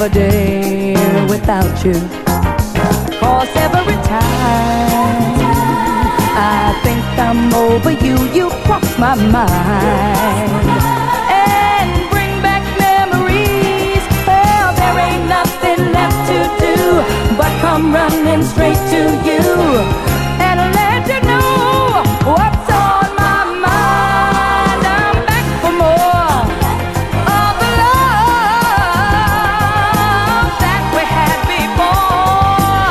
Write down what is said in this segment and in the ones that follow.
a day without you. 'Cause every time I think I'm over you, you cross my mind and bring back memories. Well, there ain't nothing left to do but come running straight to you and let you know what's on my mind. I'm back for more of the love that we had before.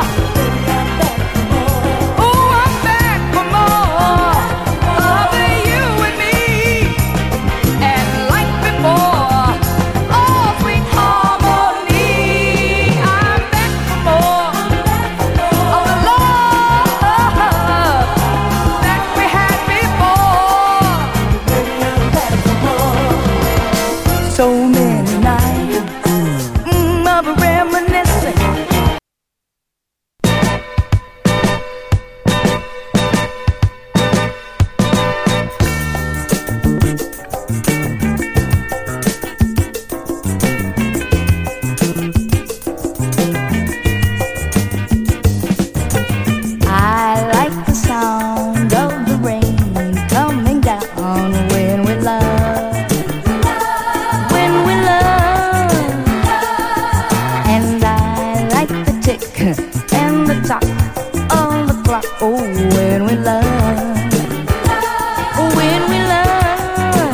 Oh, I'm back for more of the you and me and like before. Oh, sweet harmony. I'm back for more of the love that we had before. So many nights of reminiscing. I like the sound of the rain coming down when we love, when we love. And I like the tick and the tock of the clock. Oh, when we love, when we love.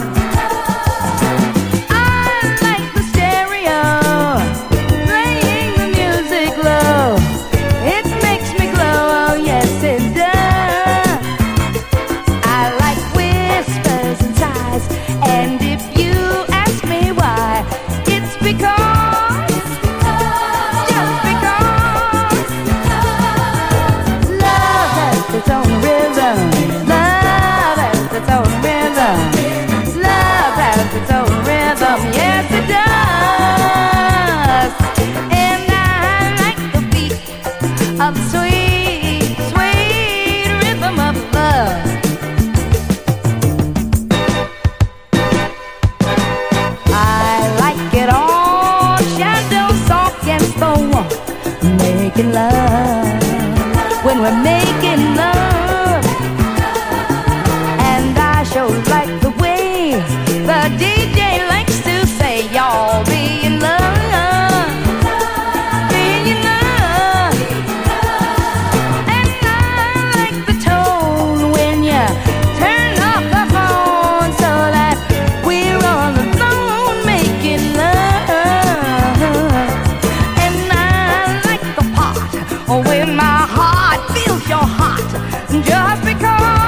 I like the stereo playing the music low. It makes me glow, oh yes it does. I like whispers and sighs, and if you ask me why, it's because, just because love has its own rhythm. Love has its own rhythm. Love has its own rhythm, yes it does. And I like the beat of the sweet, sweet rhythm of love. I like it all, shadow soft and slow, making love when we're making love. And I sure like the way the DJ likes to say, y'all be in love, be in love. And I like the tone when you turn off the phone so that we're all alone making love. And I like the part when my heart feels your heart, just because.